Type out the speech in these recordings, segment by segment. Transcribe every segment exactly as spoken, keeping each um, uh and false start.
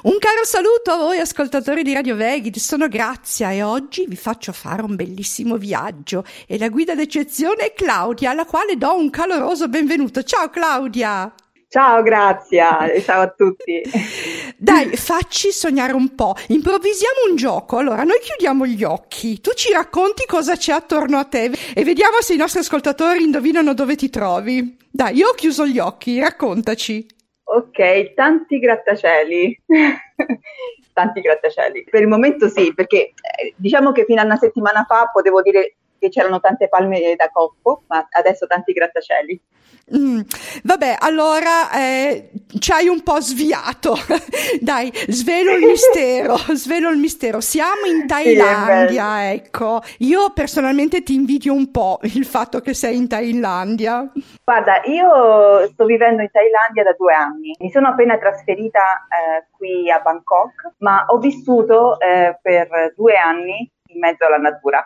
Un caro saluto a voi ascoltatori di Radio Veghi, sono Grazia e oggi vi faccio fare un bellissimo viaggio e la guida d'eccezione è Claudia, alla quale do un caloroso benvenuto. Ciao Claudia! Ciao Grazia, ciao a tutti. Dai, facci sognare un po', improvvisiamo un gioco. Allora, noi chiudiamo gli occhi, tu ci racconti cosa c'è attorno a te e vediamo se i nostri ascoltatori indovinano dove ti trovi. Dai, io ho chiuso gli occhi, raccontaci. Ok, tanti grattacieli, tanti grattacieli. Per il momento sì, perché eh, diciamo che fino a una settimana fa potevo dire che c'erano tante palme da cocco, ma adesso tanti grattacieli. Mm, vabbè, allora eh, ci hai un po' sviato. Dai, svelo il mistero, svelo il mistero. Siamo in Thailandia, sì, ecco. Io personalmente ti invidio un po' il fatto che sei in Thailandia. Guarda, io sto vivendo in Thailandia da due anni. Mi sono appena trasferita eh, qui a Bangkok, ma ho vissuto eh, per due anni in mezzo alla natura,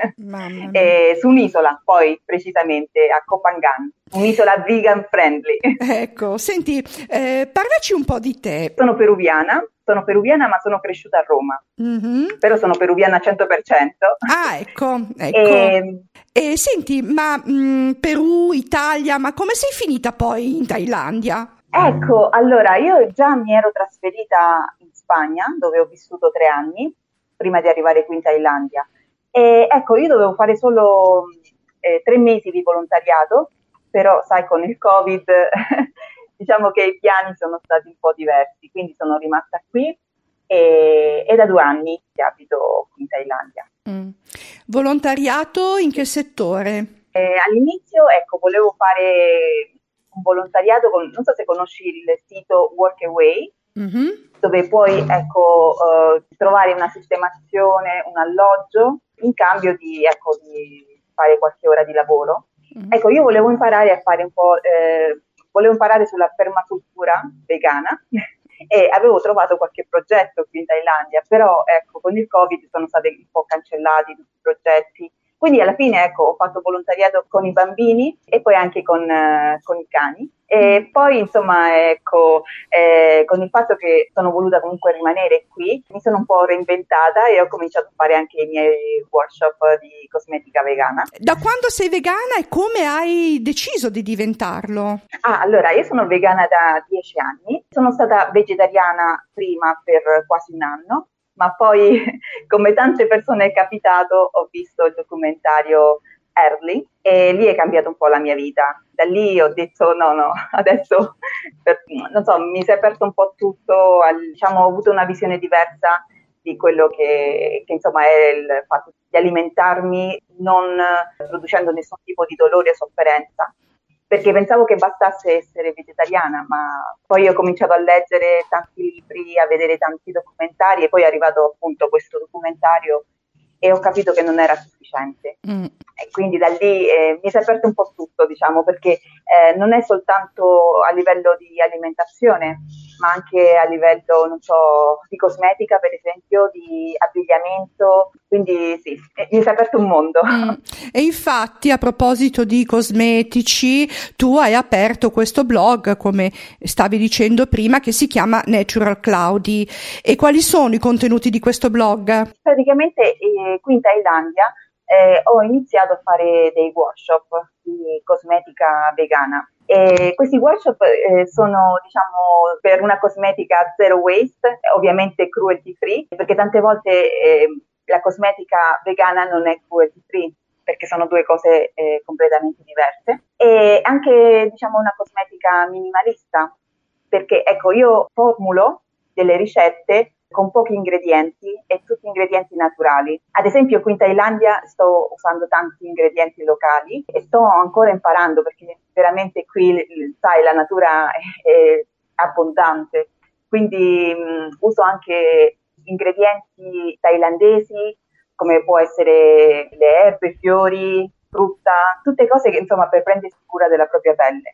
e su un'isola, poi precisamente a Koh Phangan, un'isola vegan friendly. Ecco, senti, eh, parlaci un po' di te. Sono peruviana, sono peruviana ma sono cresciuta a Roma, mm-hmm. Però sono peruviana al cento per cento. Ah, ecco, ecco. E, e senti, ma mh, Perù, Italia, ma come sei finita poi in Thailandia? Ecco, allora io già mi ero trasferita in Spagna, dove ho vissuto tre anni, prima di arrivare qui in Thailandia. E ecco, io dovevo fare solo eh, tre mesi di volontariato, però sai, con il Covid diciamo che i piani sono stati un po' diversi, quindi sono rimasta qui e, e da due anni che abito qui in Thailandia. Mm. Volontariato in che settore? Eh, all'inizio, ecco, volevo fare un volontariato con, non so se conosci il sito Workaway, mm-hmm. dove puoi ecco, uh, trovare una sistemazione, un alloggio, in cambio di, ecco, di fare qualche ora di lavoro. Mm-hmm. Ecco, io volevo imparare a fare un po', eh, volevo imparare sulla permacultura vegana e avevo trovato qualche progetto qui in Thailandia, però ecco, con il Covid sono stati un po' cancellati tutti i progetti. Quindi alla fine ecco, ho fatto volontariato con i bambini e poi anche con, uh, con i cani. E poi insomma ecco, eh, con il fatto che sono voluta comunque rimanere qui, mi sono un po' reinventata e ho cominciato a fare anche i miei workshop di cosmetica vegana. Da quando sei vegana e come hai deciso di diventarlo? Ah, allora io sono vegana da dieci anni, sono stata vegetariana prima per quasi un anno, ma poi, come tante persone è capitato, ho visto il documentario Early e lì è cambiato un po' la mia vita. Da lì ho detto no, no, adesso, per, non so, mi si è aperto un po' tutto, al, diciamo, ho avuto una visione diversa di quello che, che insomma è il fatto di alimentarmi non producendo nessun tipo di dolore o sofferenza. Perché pensavo che bastasse essere vegetariana, ma poi ho cominciato a leggere tanti libri, a vedere tanti documentari e poi è arrivato appunto questo documentario e ho capito che non era sufficiente. Mm. E quindi da lì eh, mi si è aperto un po' tutto, diciamo, perché eh, non è soltanto a livello di alimentazione, ma anche a livello, non so, di cosmetica, per esempio, di abbigliamento, quindi sì, mi si è aperto un mondo. Mm. E infatti, a proposito di cosmetici, tu hai aperto questo blog, come stavi dicendo prima, che si chiama Natural Cloudy. E quali sono i contenuti di questo blog? Praticamente eh, qui in Thailandia eh, ho iniziato a fare dei workshop di cosmetica vegana. E questi workshop eh, sono, diciamo, per una cosmetica zero waste, ovviamente cruelty free, perché tante volte eh, la cosmetica vegana non è cruelty free, perché sono due cose eh, completamente diverse. E anche, diciamo, una cosmetica minimalista, perché ecco, io formulo delle ricette con pochi ingredienti e tutti ingredienti naturali. Ad esempio qui in Thailandia sto usando tanti ingredienti locali e sto ancora imparando perché veramente qui, sai, la natura è abbondante, quindi mh, uso anche ingredienti thailandesi come può essere le erbe, fiori, frutta, tutte cose che insomma per prendersi cura della propria pelle,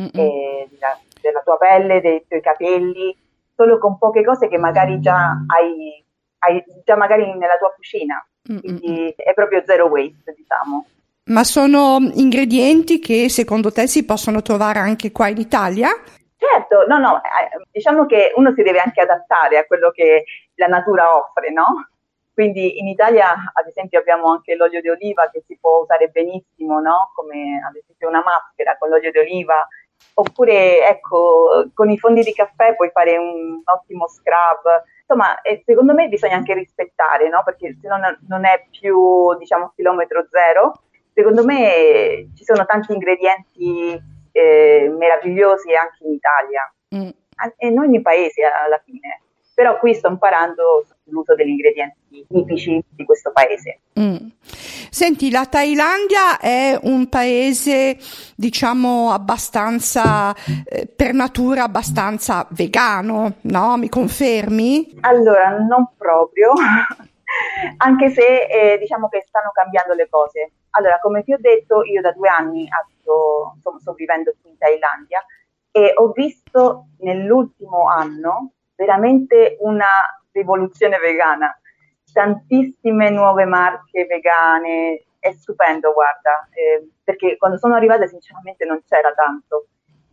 e della, della tua pelle, dei tuoi capelli, solo con poche cose che magari già hai, hai già magari nella tua cucina, quindi è proprio zero waste, diciamo. Ma sono ingredienti che secondo te si possono trovare anche qua in Italia? Certo, no, no, eh, diciamo che uno si deve anche adattare a quello che la natura offre, no? Quindi in Italia, ad esempio, abbiamo anche l'olio di oliva che si può usare benissimo, no? Come ad esempio una maschera con l'olio di oliva, oppure ecco, con i fondi di caffè puoi fare un ottimo scrub. Insomma, eh, secondo me bisogna anche rispettare, no? Perché se no non non è più, diciamo, chilometro zero. Secondo me ci sono tanti ingredienti eh, meravigliosi anche in Italia Mm. e in ogni paese alla fine. Però qui sto imparando sull'uso degli ingredienti tipici di questo paese. Mm. Senti, la Thailandia è un paese, diciamo, abbastanza, eh, per natura abbastanza vegano, no? Mi confermi? Allora, non proprio, anche se eh, diciamo che stanno cambiando le cose. Allora, come ti ho detto, io da due anni abito, insomma, sto vivendo qui in Thailandia e ho visto nell'ultimo anno veramente una rivoluzione vegana. Tantissime nuove marche vegane, è stupendo, guarda, eh, perché quando sono arrivata sinceramente non c'era tanto.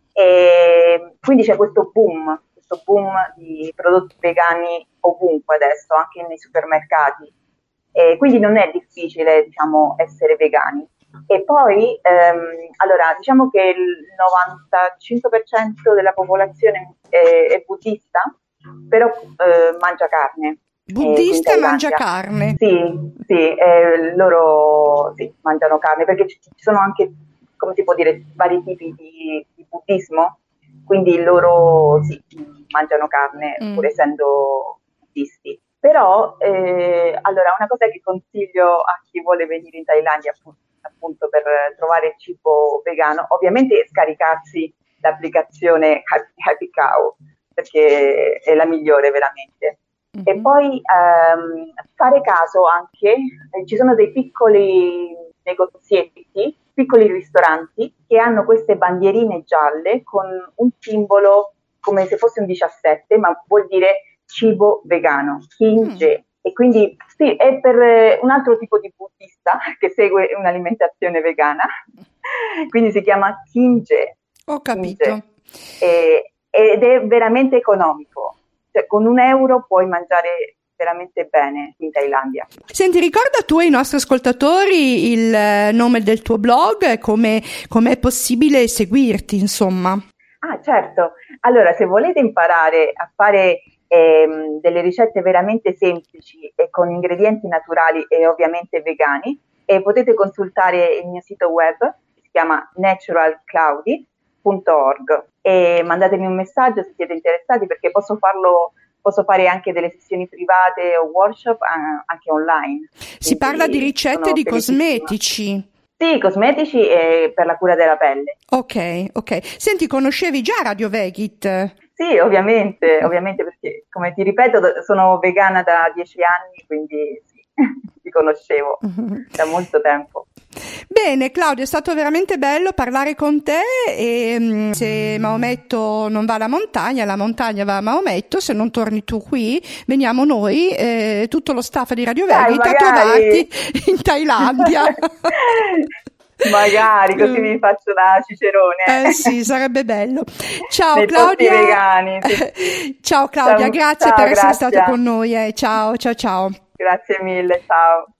E quindi c'è questo boom, questo boom di prodotti vegani ovunque adesso, anche nei supermercati. E quindi non è difficile, diciamo, essere vegani. E poi, ehm, allora, diciamo che il novantacinque per cento della popolazione è, è buddista, però eh, mangia carne. Buddista e mangia carne. Sì, sì, eh, loro sì, mangiano carne perché ci, ci sono anche, come si può dire, vari tipi di, di buddismo, quindi loro sì, mangiano carne Mm. pur essendo buddisti. Però, eh, allora, una cosa che consiglio a chi vuole venire in Thailandia appunto, appunto per trovare il cibo vegano, ovviamente è scaricarsi l'applicazione Happy, Happy Cow, perché è la migliore veramente. Mhm. E poi ehm, fare caso anche, eh, ci sono dei piccoli negozietti, piccoli ristoranti che hanno queste bandierine gialle con un simbolo come se fosse un diciassette, ma vuol dire cibo vegano, Kinje. E quindi sì, è per eh, un altro tipo di buddista che segue un'alimentazione vegana, quindi si chiama Kinje. Ho capito. Kinje. E- ed è veramente economico, cioè con un euro puoi mangiare veramente bene in Thailandia. Senti, ricorda tu ai nostri ascoltatori il eh, nome del tuo blog e come com'è possibile seguirti, insomma. Ah, certo. Allora, se volete imparare a fare ehm, delle ricette veramente semplici e con ingredienti naturali e ovviamente vegani, eh, potete consultare il mio sito web, che si chiama natural cloudy punto org, e mandatemi un messaggio se siete interessati perché posso farlo, posso fare anche delle sessioni private o workshop eh, anche online. Si Quindi parla di ricette sono di felicissima. cosmetici. Sì, cosmetici e per la cura della pelle. Ok, ok. Senti, conoscevi già Radio Vegit? Sì, ovviamente, ovviamente perché, come ti ripeto, do- sono vegana da dieci anni, quindi sì, ti conoscevo da molto tempo. Bene, Claudia, è stato veramente bello parlare con te e mm, se Maometto non va alla montagna, la montagna va a Maometto, se non torni tu qui, veniamo noi, eh, tutto lo staff di Radio Dai, Vegit a magari. trovarti in Thailandia. Magari, così mi faccio da cicerone. Eh sì, sarebbe bello. Ciao Nei posti Claudia. vegani, sì, sì. Ciao Claudia, Ciao, grazie ciao, per essere grazie. stata con noi. eh. Ciao, ciao, ciao. Grazie mille, ciao.